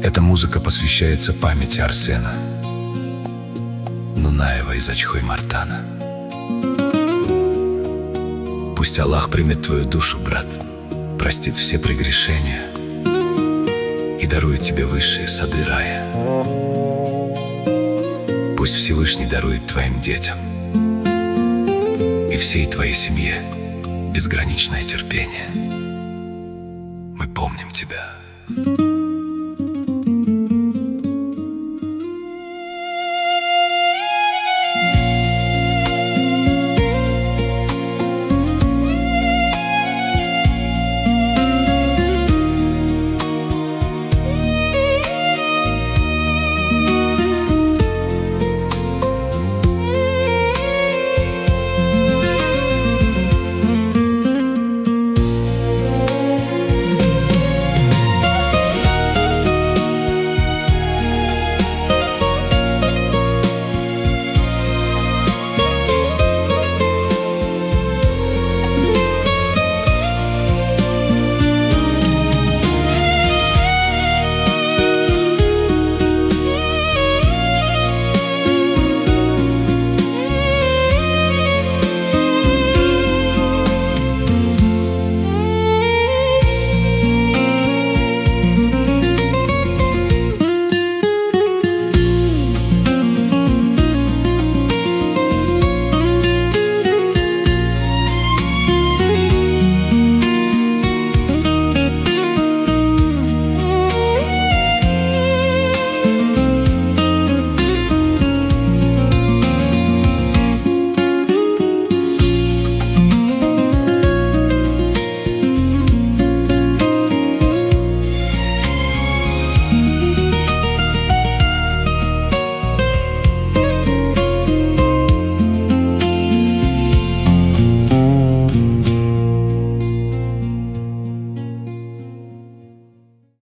Эта музыка посвящается памяти Арсена Нунаева из Ачхой-Мартана. Пусть Аллах примет твою душу, брат, простит все прегрешения и дарует тебе высшие сады рая. Пусть Всевышний дарует твоим детям и всей твоей семье безграничное терпение. Мы помним тебя.